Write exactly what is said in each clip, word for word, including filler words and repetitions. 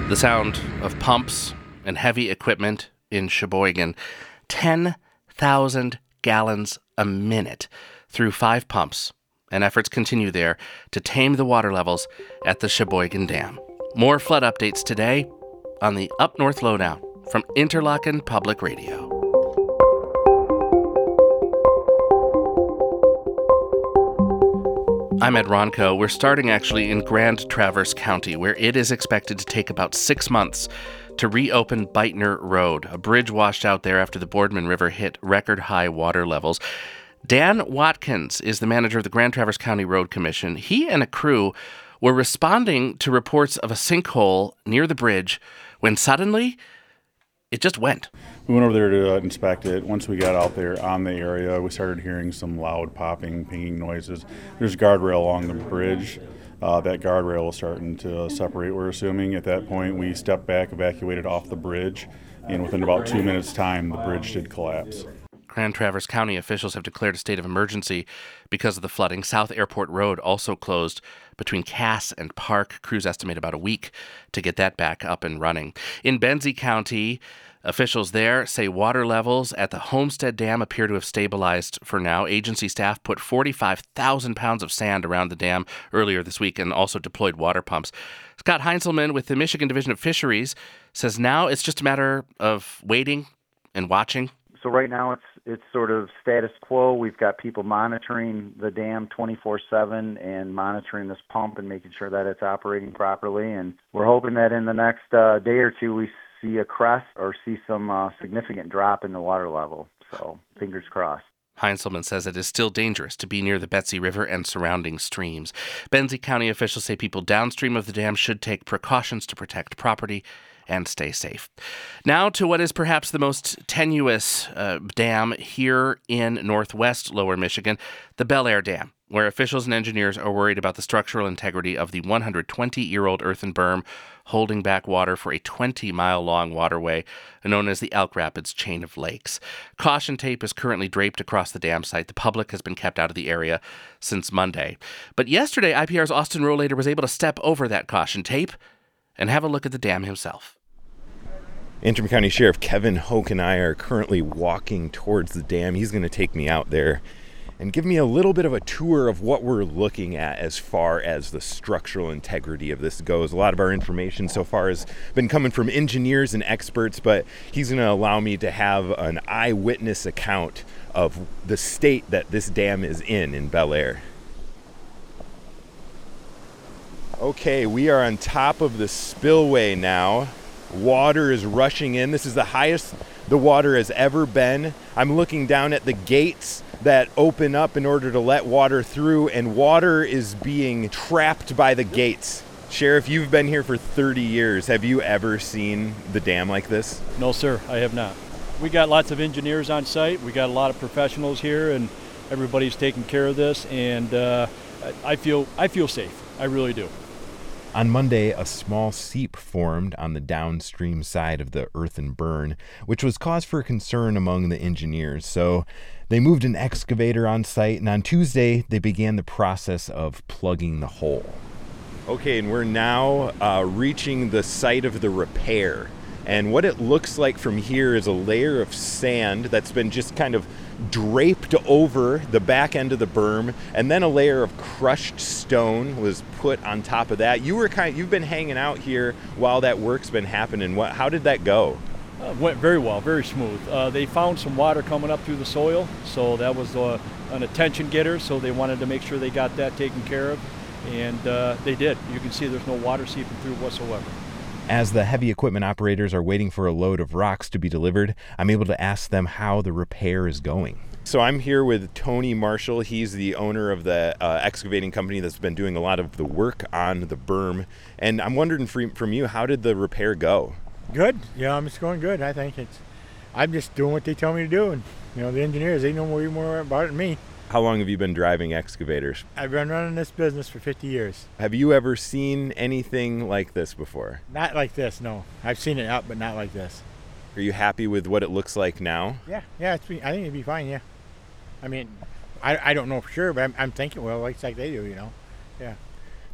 The sound of pumps and heavy equipment in Sheboygan. ten thousand gallons a minute through five pumps, and efforts continue there to tame the water levels at the Sheboygan Dam. More flood updates today on the Up North Lowdown from Interlochen Public Radio. I'm Ed Ronco. We're starting actually in Grand Traverse County, where it is expected to take about six months to reopen Beitner Road. A bridge washed out there after the Boardman River hit record high water levels. Dan Watkins is the manager of the Grand Traverse County Road Commission. He and a crew were responding to reports of a sinkhole near the bridge when suddenly it just went. We went over there to uh, inspect it. Once we got out there on the area, we started hearing some loud popping, pinging noises. There's a guardrail along the bridge. Uh, that guardrail was starting to separate, we're assuming. At that point, we stepped back, evacuated off the bridge, and within about two minutes' time, the bridge did collapse. Grand Traverse County officials have declared a state of emergency because of the flooding. South Airport Road also closed between Cass and Park. Crews estimate about a week to get that back up and running. In Benzie County, officials there say water levels at the Homestead Dam appear to have stabilized for now. Agency staff put forty-five thousand pounds of sand around the dam earlier this week and also deployed water pumps. Scott Heinzelman with the Michigan Division of Fisheries says now it's just a matter of waiting and watching. So right now it's it's sort of status quo. We've got people monitoring the dam twenty-four seven and monitoring this pump and making sure that it's operating properly. And we're hoping that in the next uh, day or two we see a crest or see some uh, significant drop in the water level. So fingers crossed. Heinzelman says it is still dangerous to be near the Betsy River and surrounding streams. Benzie County officials say people downstream of the dam should take precautions to protect property and stay safe. Now to what is perhaps the most tenuous uh, dam here in northwest Lower Michigan, the Bel Air Dam, where officials and engineers are worried about the structural integrity of the one hundred twenty-year-old earthen berm holding back water for a twenty-mile-long waterway known as the Elk Rapids Chain of Lakes. Caution tape is currently draped across the dam site. The public has been kept out of the area since Monday. But yesterday, I P R's Austin Rohlater was able to step over that caution tape and have a look at the dam himself. Antrim County Sheriff Kevin Hoke and I are currently walking towards the dam. He's going to take me out there and give me a little bit of a tour of what we're looking at as far as the structural integrity of this goes. A lot of our information so far has been coming from engineers and experts, but he's going to allow me to have an eyewitness account of the state that this dam is in in Bel Air. Okay, we are on top of the spillway now. Water is rushing in. This is the highest the water has ever been. I'm looking down at the gates that open up in order to let water through, and water is being trapped by the gates. Sheriff, you've been here for thirty years. Have you ever seen the dam like this? No, sir, I have not. We got lots of engineers on site. We got a lot of professionals here, and everybody's taking care of this, and uh, I feel I feel safe. I really do. On Monday, a small seep formed on the downstream side of the earthen burn, which was cause for concern among the engineers. So they moved an excavator on site, and on Tuesday, they began the process of plugging the hole. Okay, and we're now uh, reaching the site of the repair. And what it looks like from here is a layer of sand that's been just kind of draped over the back end of the berm, and then a layer of crushed stone was put on top of that. You were kind you've been hanging out here while that work's been happening. What how did that go? Uh, went very well, very smooth. Uh, they found some water coming up through the soil, so that was uh, an attention getter, so they wanted to make sure they got that taken care of, and uh, they did. You can see there's no water seeping through whatsoever. As the heavy equipment operators are waiting for a load of rocks to be delivered, I'm able to ask them how the repair is going. So I'm here with Tony Marshall. He's the owner of the uh, excavating company that's been doing a lot of the work on the berm. And I'm wondering from, from you, how did the repair go? Good. Yeah, it's going good. I think it's, I'm just doing what they tell me to do. And, you know, the engineers, they know way more about it than me. How long have you been driving excavators? I've been running this business for fifty years. Have you ever seen anything like this before? Not like this, no. I've seen it out, but not like this. Are you happy with what it looks like now? Yeah, yeah. It's be, I think it'd be fine, yeah. I mean, I, I don't know for sure, but I'm, I'm thinking, well, it's like they do, you know. Yeah.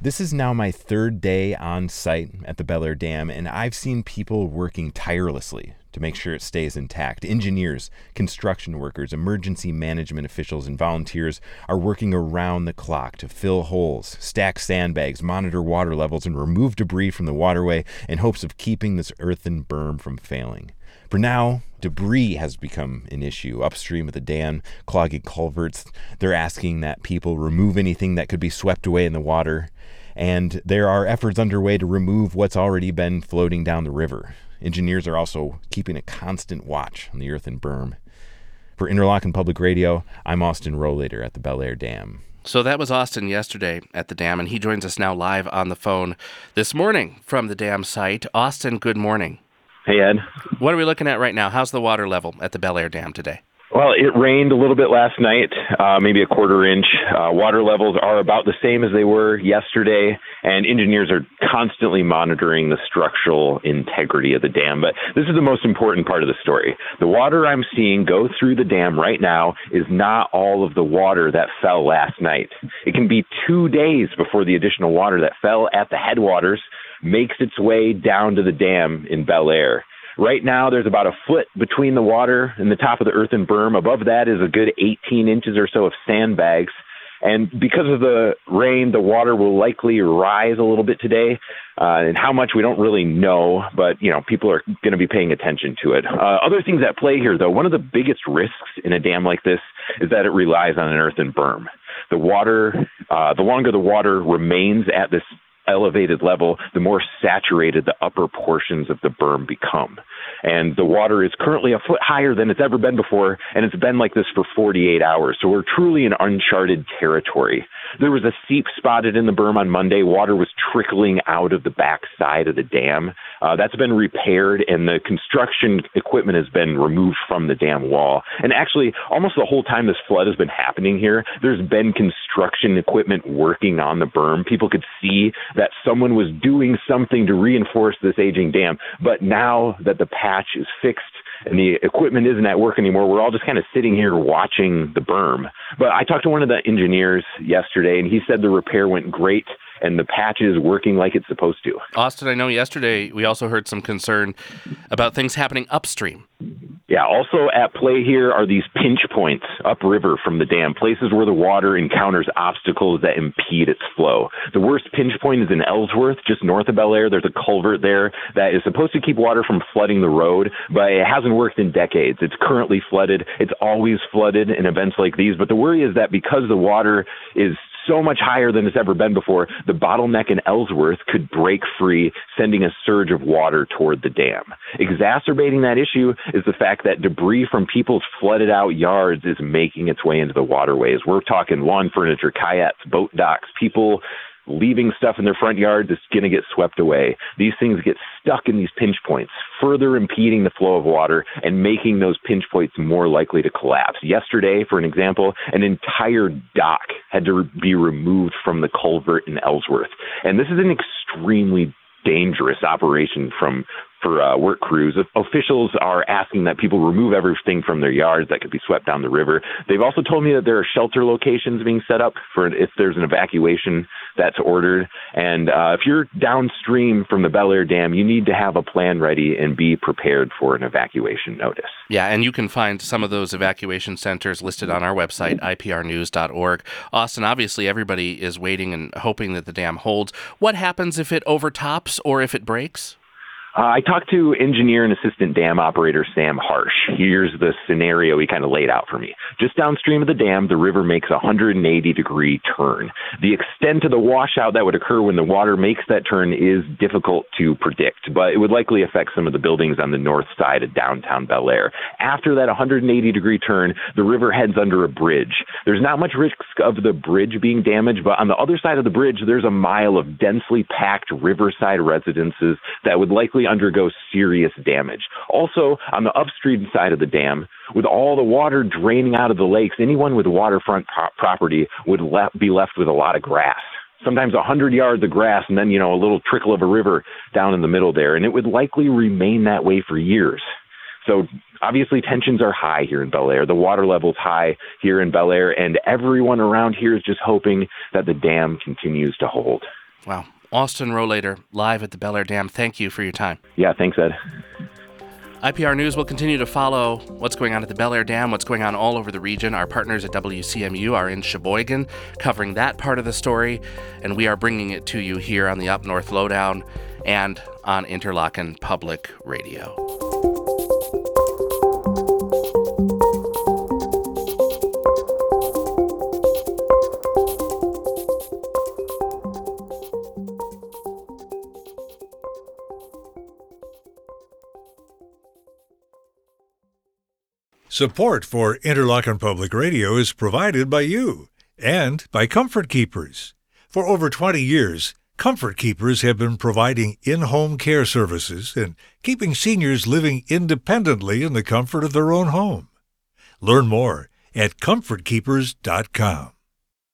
This is now my third day on site at the Bel Air Dam, and I've seen people working tirelessly to make sure it stays intact. Engineers, construction workers, emergency management officials, and volunteers are working around the clock to fill holes, stack sandbags, monitor water levels, and remove debris from the waterway in hopes of keeping this earthen berm from failing. For now, debris has become an issue upstream of the dam, clogging culverts. They're asking that people remove anything that could be swept away in the water. And there are efforts underway to remove what's already been floating down the river. Engineers are also keeping a constant watch on the earthen berm. For Interlochen Public Radio, I'm Austin Rohlater at the Bel Air Dam. So that was Austin yesterday at the dam, and he joins us now live on the phone this morning from the dam site. Austin, good morning. Hey, Ed. What are we looking at right now? How's the water level at the Bel Air Dam today? Well, it rained a little bit last night, uh, maybe a quarter inch. Uh, water levels are about the same as they were yesterday, and engineers are constantly monitoring the structural integrity of the dam. But this is the most important part of the story. The water I'm seeing go through the dam right now is not all of the water that fell last night. It can be two days before the additional water that fell at the headwaters makes its way down to the dam in Bel Air. Right now, there's about a foot between the water and the top of the earthen berm. Above that is a good eighteen inches or so of sandbags. And because of the rain, the water will likely rise a little bit today. Uh, and how much, we don't really know, but, you know, people are going to be paying attention to it. Uh, other things at play here, though, one of the biggest risks in a dam like this is that it relies on an earthen berm. The water, uh, the longer the water remains at this elevated level, the more saturated the upper portions of the berm become. And the water is currently a foot higher than it's ever been before, and it's been like this for forty-eight hours. So we're truly in uncharted territory. There was a seep spotted in the berm on Monday. Water was trickling out of the back side of the dam. Uh, that's been repaired, and the construction equipment has been removed from the dam wall. And actually, almost the whole time this flood has been happening here, there's been construction equipment working on the berm. People could see that someone was doing something to reinforce this aging dam. But now that the patch is fixed and the equipment isn't at work anymore, we're all just kind of sitting here watching the berm. But I talked to one of the engineers yesterday, and he said the repair went great and the patch is working like it's supposed to. Austin, I know yesterday we also heard some concern about things happening upstream. Yeah, also at play here are these pinch points upriver from the dam, places where the water encounters obstacles that impede its flow. The worst pinch point is in Ellsworth, just north of Bel Air. There's a culvert there that is supposed to keep water from flooding the road, but it hasn't worked in decades. It's currently flooded. It's always flooded in events like these, but the worry is that because the water is so much higher than it's ever been before, the bottleneck in Ellsworth could break free, sending a surge of water toward the dam. Exacerbating that issue is the fact that debris from people's flooded out yards is making its way into the waterways. We're talking lawn furniture, kayaks, boat docks, people leaving stuff in their front yards is going to get swept away. These things get stuck in these pinch points, further impeding the flow of water and making those pinch points more likely to collapse. Yesterday, for an example, an entire dock had to be removed from the culvert in Ellsworth. And this is an extremely dangerous operation from for uh, work crews. Officials are asking that people remove everything from their yards that could be swept down the river. They've also told me that there are shelter locations being set up for if there's an evacuation that's ordered. And uh, if you're downstream from the Bel Air Dam, you need to have a plan ready and be prepared for an evacuation notice. Yeah, and you can find some of those evacuation centers listed on our website, I P R news dot org. Austin, obviously everybody is waiting and hoping that the dam holds. What happens if it overtops or if it breaks? Uh, I talked to engineer and assistant dam operator Sam Harsh. Here's the scenario he kind of laid out for me. Just downstream of the dam, the river makes a one hundred eighty degree turn. The extent of the washout that would occur when the water makes that turn is difficult to predict, but it would likely affect some of the buildings on the north side of downtown Bel Air. After that one hundred eighty degree turn, the river heads under a bridge. There's not much risk of the bridge being damaged, but on the other side of the bridge, there's a mile of densely packed riverside residences that would likely undergo serious damage. Also, on the upstream side of the dam, with all the water draining out of the lakes, anyone with waterfront pro- property would le- be left with a lot of grass. Sometimes one hundred yards of grass and then, you know, a little trickle of a river down in the middle there. And it would likely remain that way for years. So obviously tensions are high here in Bel Air. The water level's high here in Bel Air, and everyone around here is just hoping that the dam continues to hold. Wow. Austin Rohlater, live at the Bel Air Dam. Thank you for your time. Yeah, thanks, Ed. I P R News will continue to follow what's going on at the Bel Air Dam, what's going on all over the region. Our partners at W C M U are in Sheboygan covering that part of the story, and we are bringing it to you here on the Up North Lowdown and on Interlochen Public Radio. Support for Interlochen Public Radio is provided by you and by Comfort Keepers. For over twenty years, Comfort Keepers have been providing in-home care services and keeping seniors living independently in the comfort of their own home. Learn more at comfort keepers dot com.